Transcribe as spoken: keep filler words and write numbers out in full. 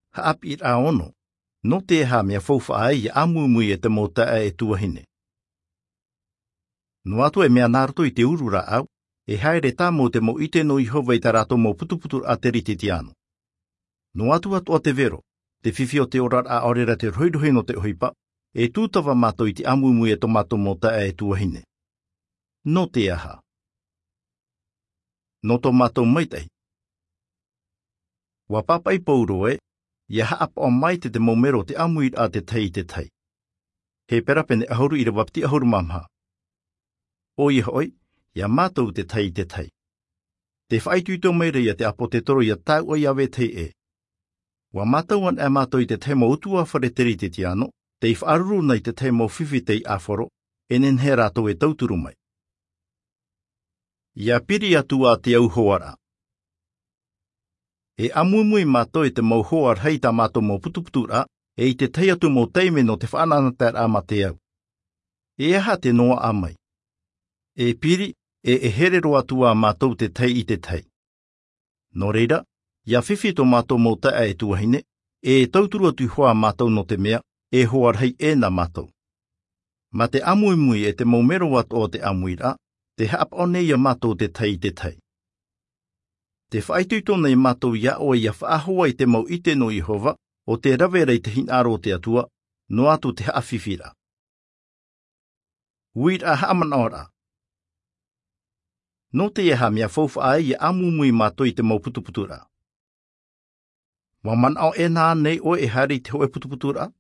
Haap it a ono. No te ha mea faufa ai ia amumui e te mota e tuahine. No atu e mea nārto i te urura au, e haere tā mo te mo ite no Ihova i tarato mo putuputu a te riti tiano. No atu atu a te vero, te whiwhi o te orar a orera te roirohi no te ohipa, e tūtawa mato i te amumui e tomato mota e tuahine. No te aha. No tomato maitai. Wa papai pauroe, ia haapa o mai te te momero te amuir a te tei te tei. He perapene ahoru i ra wapti ahoru mamha. O iha oi, ia mātou te tei te tei. Te whaituito meira ia te apo te toro ia tau o iawe tei e. Wa mātauan e mātou i te tei mo utua whare teri te tiano, te whaaruru nei te tei mo whiwhi tei awhoro, enen he rātou e tauturu mai. Ia piri atu a te au hoara. E amumui mātou i te mau hoar hei tā mātou mo putuputura, e i te tei atu mo teime no te whananatar a mate au. E aha te noa amai. E piri, e e herero atu a mātou te tei i te tei. No reira, ia whiwhi to mātou mo taa e tuahine, e tauturu atu hoa mātou no te mea, e hoar hei e na mātou. Ma te amuimui e te maumero atu o te amuira, te haap o nei a mātou te tei te tei. Te whaituito nei mātou ia o ia whaahoa i te mau ite no Ihova, o te rawerei te hinaro te atua, no atu te haawhiwhira. Uir a haaman ora. No te eha mea faufa ai ia amumui mātou i te mau putuputura. Wa man au e nā nei o e hari te hoe putuputura?